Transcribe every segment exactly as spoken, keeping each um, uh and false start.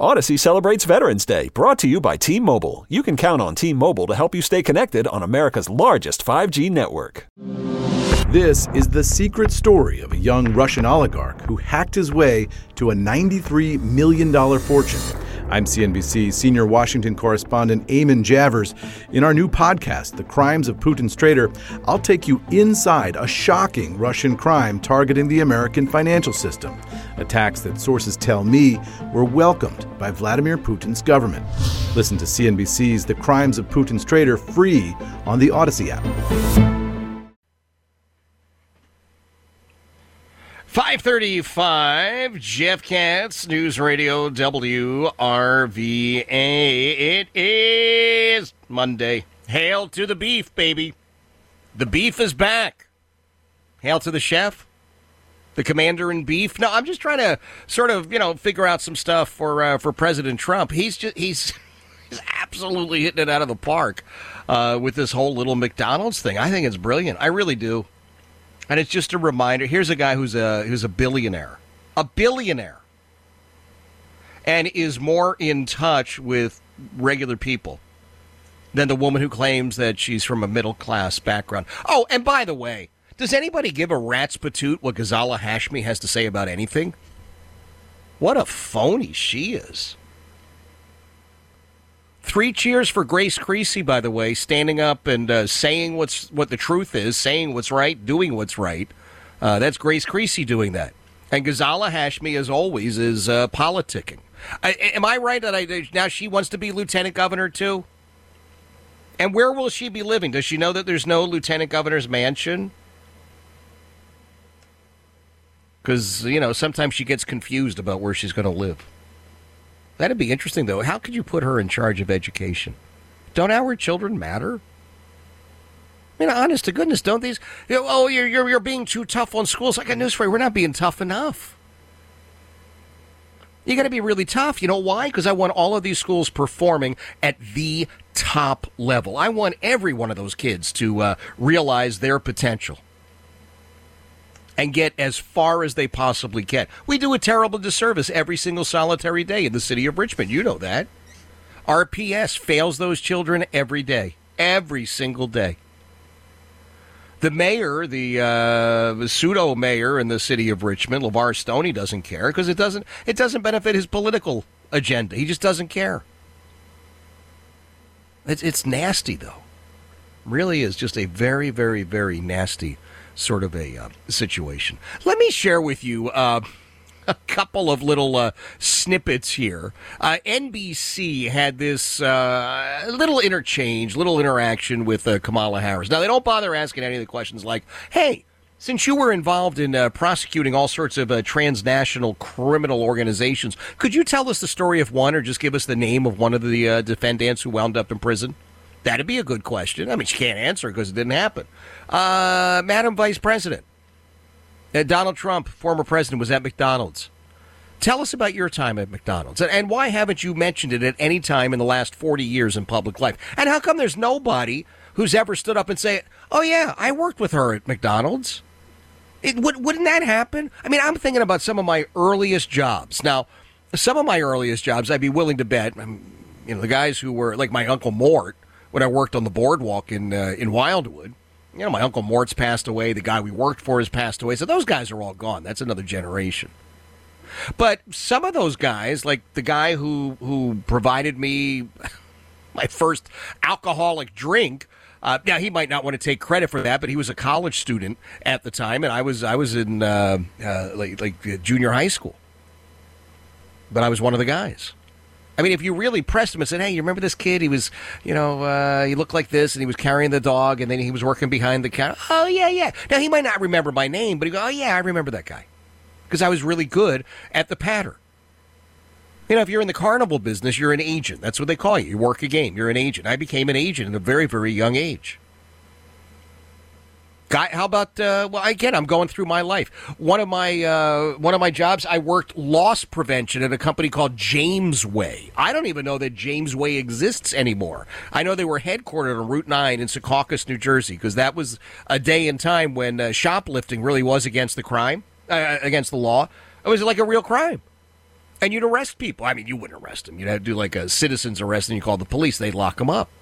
Odyssey celebrates Veterans Day, brought to you by T-Mobile. You can count on T-Mobile to help you stay connected on America's largest five G network. This is the secret story of a young Russian oligarch who hacked his way to a ninety-three million dollars fortune. I'm C N B C senior Washington correspondent Eamon Javers. In our new podcast, The Crimes of Putin's Traitor, I'll take you inside a shocking Russian crime targeting the American financial system. Attacks that sources tell me were welcomed by Vladimir Putin's government. Listen to C N B C's The Crimes of Putin's Traitor free on the Odyssey app. five thirty-five, Jeff Katz, News Radio W R V A. It is Monday. Hail to the beef, baby. The beef is back. Hail to the chef, the commander in beef. No, I'm just trying to sort of, you know, figure out some stuff for uh, for President Trump. He's just he's he's absolutely hitting it out of the park uh, with this whole little McDonald's thing. I think it's brilliant. I really do. And it's just a reminder. Here's a guy who's a who's a billionaire, a billionaire, and is more in touch with regular people than the woman who claims that she's from a middle class background. Oh, and by the way, does anybody give a rat's patoot what Ghazala Hashmi has to say about anything? What a phony she is. Three cheers for Grace Creasy, by the way, standing up and uh, saying what's what the truth is, saying what's right, doing what's right. Uh, that's Grace Creasy doing that. And Ghazala Hashmi, as always, is uh, politicking. I, am I right that I, now she wants to be lieutenant governor, too? And where will she be living? Does she know that there's no lieutenant governor's mansion? Because, you know, sometimes she gets confused about where she's going to live. That'd be interesting, though. How could you put her in charge of education? Don't our children matter? I mean, honest to goodness, don't these... You know, oh, you're, you're, you're being too tough on schools. I got news for you. We're not being tough enough. You got to be really tough. You know why? Because I want all of these schools performing at the top level. I want every one of those kids to uh, realize their potential and get as far as they possibly can. We do a terrible disservice every single solitary day in the city of Richmond. You know that. R P S fails those children every day. Every single day. The mayor, the uh, pseudo-mayor in the city of Richmond, LeVar Stoney, doesn't care because it doesn't, it doesn't benefit his political agenda. He just doesn't care. It's, it's nasty, though. Really is just a very, very, very nasty sort of a uh, situation. Let me share with you uh, a couple of little uh, snippets here. Uh, N B C had this uh, little interchange, little interaction with uh, Kamala Harris. Now, they don't bother asking any of the questions like, hey, since you were involved in uh, prosecuting all sorts of uh, transnational criminal organizations, could you tell us the story of one or just give us the name of one of the uh, defendants who wound up in prison? That'd be a good question. I mean, she can't answer because it didn't happen. Uh, Madam Vice President, uh, Donald Trump, former president, was at McDonald's. Tell us about your time at McDonald's. And, and why haven't you mentioned it at any time in the last forty years in public life? And how come there's nobody who's ever stood up and say, oh, yeah, I worked with her at McDonald's? It, would, wouldn't that happen? I mean, I'm thinking about some of my earliest jobs. Now, some of my earliest jobs, I'd be willing to bet, um, you know, the guys who were like my Uncle Mort, when I worked on the boardwalk in uh, in Wildwood, you know, my Uncle Mort's passed away. The guy we worked for has passed away. So those guys are all gone. That's another generation. But some of those guys, like the guy who, who provided me my first alcoholic drink, uh, now he might not want to take credit for that, but he was a college student at the time, and I was I was in uh, uh, like, like junior high school. But I was one of the guys. I mean, if you really pressed him and said, hey, you remember this kid? He was, you know, uh, he looked like this, and he was carrying the dog, and then he was working behind the counter. Oh, yeah, yeah. Now, he might not remember my name, but he go, oh, yeah, I remember that guy. Because I was really good at the patter. You know, if you're in the carnival business, you're an agent. That's what they call you. You work a game. You're an agent. I became an agent at a very, very young age. Guy, how about, uh, well, again, I'm going through my life. One of my uh, one of my jobs, I worked loss prevention at a company called Jamesway. I don't even know that Jamesway exists anymore. I know they were headquartered on Route nine in Secaucus, New Jersey, because that was a day and time when uh, shoplifting really was against the crime, uh, against the law. It was like a real crime. And you'd arrest people. I mean, you wouldn't arrest them. You'd have to do like a citizen's arrest, and you call the police. They'd lock them up.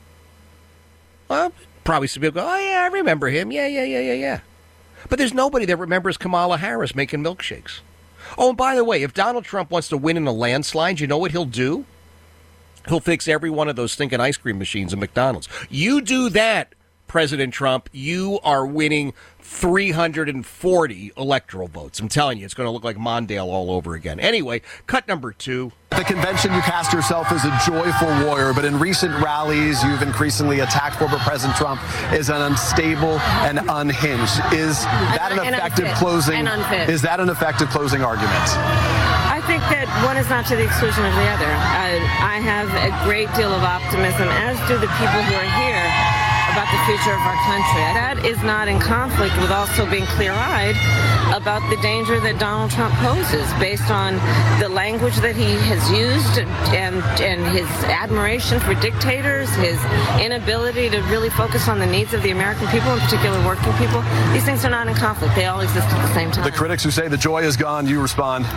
Well, probably some people go, oh, yeah, I remember him. Yeah, yeah, yeah, yeah, yeah. But there's nobody that remembers Kamala Harris making milkshakes. Oh, and by the way, if Donald Trump wants to win in a landslide, you know what he'll do? He'll fix every one of those stinking ice cream machines at McDonald's. You do that, President Trump, you are winning three hundred forty electoral votes. I'm telling you, it's going to look like Mondale all over again. Anyway, cut number two. The convention, you cast yourself as a joyful warrior, but in recent rallies, you've increasingly attacked former President Trump as an unstable and unhinged. Is that an effective closing? Is that an effective closing argument? I think that one is not to the exclusion of the other. I, I have a great deal of optimism, as do the people who are here, about the future of our country. That is not in conflict with also being clear-eyed about the danger that Donald Trump poses based on the language that he has used and, and his admiration for dictators, his inability to really focus on the needs of the American people, in particular working people. These things are not in conflict. They all exist at the same time. The critics who say the joy is gone, you respond.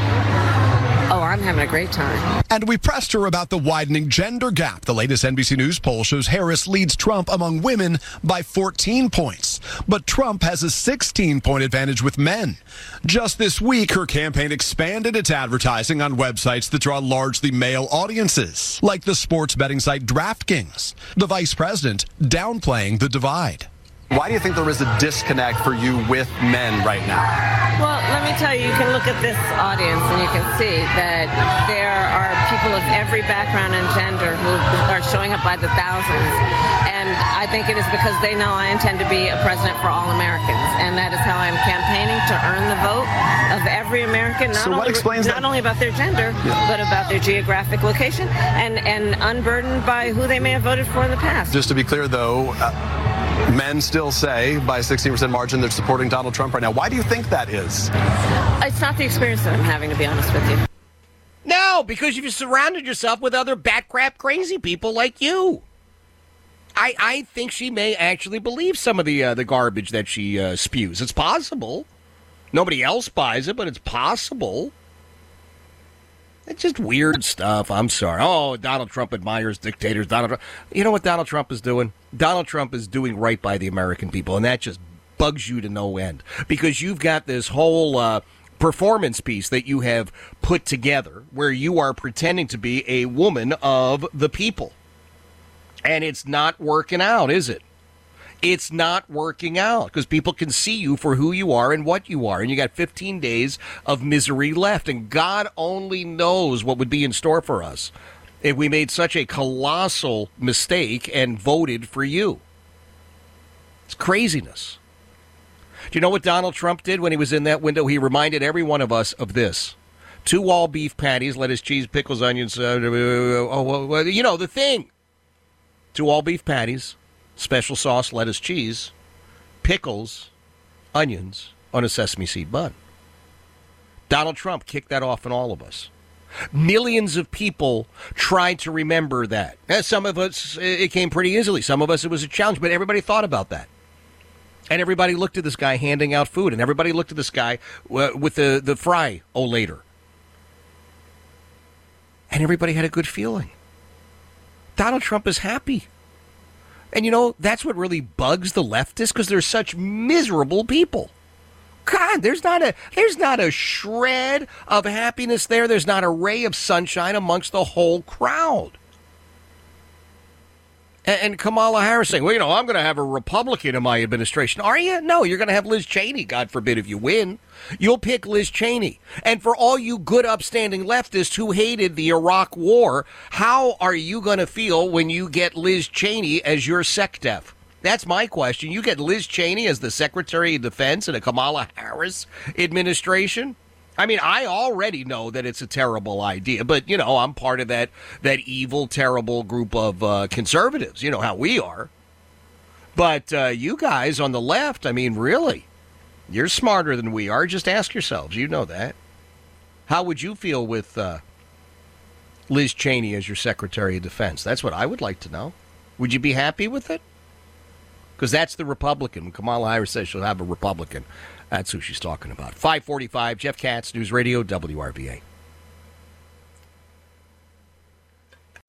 Oh, I'm having a great time. And we pressed her about the widening gender gap. The latest N B C News poll shows Harris leads Trump among women by fourteen points. But Trump has a sixteen-point advantage with men. Just this week, her campaign expanded its advertising on websites that draw largely male audiences, like the sports betting site DraftKings. The vice president downplaying the divide. Why do you think there is a disconnect for you with men right now? Well, let me tell you, you can look at this audience and you can see that there are people of every background and gender who are showing up by the thousands. And I think it is because they know I intend to be a president for all Americans. And that is how I'm campaigning to earn the vote of every American, not, so what only, explains not that? only about their gender, yeah. but about their geographic location and, and unburdened by who they may have voted for in the past. Just to be clear, though, uh, men still say by a sixteen percent margin they're supporting Donald Trump right now. Why do you think that is? It's not the experience that I'm having, to be honest with you. No, because you've surrounded yourself with other bat crap crazy people like you. I I think she may actually believe some of the uh, the garbage that she uh, spews. It's possible. Nobody else buys it, but it's possible. It's just weird stuff. I'm sorry. Oh, Donald Trump admires dictators. Donald Trump. You know what Donald Trump is doing? Donald Trump is doing right by the American people, and that just bugs you to no end because you've got this whole uh, performance piece that you have put together where you are pretending to be a woman of the people. And it's not working out, is it? It's not working out because people can see you for who you are and what you are. And you got fifteen days of misery left. And God only knows what would be in store for us if we made such a colossal mistake and voted for you. It's craziness. Do you know what Donald Trump did when he was in that window? He reminded every one of us of this. Two all beef patties, lettuce, cheese, pickles, onions. Uh, oh, well, you know, the thing. Two all beef patties. Special sauce, lettuce, cheese, pickles, onions on a sesame seed bun. Donald Trump kicked that off in all of us. Millions of people tried to remember that. Some of us, it came pretty easily. Some of us, it was a challenge, but everybody thought about that. And everybody looked at this guy handing out food, and everybody looked at this guy with the, the fry-o-later. And everybody had a good feeling. Donald Trump is happy. And, you know, that's what really bugs the leftists because they're such miserable people. God, there's not a there's not a shred of happiness there. There's not a ray of sunshine amongst the whole crowd. And, and Kamala Harris saying, well, you know, I'm going to have a Republican in my administration. Are you? No, you're going to have Liz Cheney, God forbid, if you win. You'll pick Liz Cheney. And for all you good, upstanding leftists who hated the Iraq War, how are you going to feel when you get Liz Cheney as your SecDef? That's my question. You get Liz Cheney as the Secretary of Defense in a Kamala Harris administration? I mean, I already know that it's a terrible idea, but, you know, I'm part of that that evil, terrible group of uh, conservatives. You know how we are. But uh, you guys on the left, I mean, really, you're smarter than we are. Just ask yourselves. You know that. How would you feel with uh, Liz Cheney as your Secretary of Defense? That's what I would like to know. Would you be happy with it? Because that's the Republican. When Kamala Harris says she'll have a Republican, that's who she's talking about. five forty-five, Jeff Katz, News Radio, W R V A.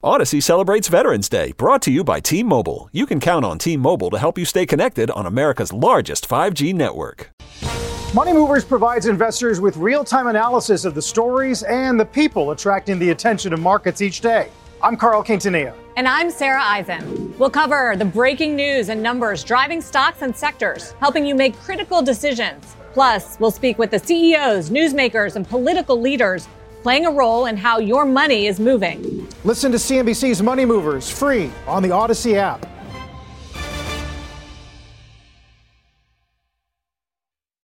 Odyssey celebrates Veterans Day, brought to you by T-Mobile. You can count on T-Mobile to help you stay connected on America's largest five G network. Money Movers provides investors with real-time analysis of the stories and the people attracting the attention of markets each day. I'm Carl Quintanilla. And I'm Sarah Eisen. We'll cover the breaking news and numbers driving stocks and sectors, helping you make critical decisions. Plus, we'll speak with the C E Os, newsmakers, and political leaders playing a role in how your money is moving. Listen to C N B C's Money Movers free on the Odyssey app.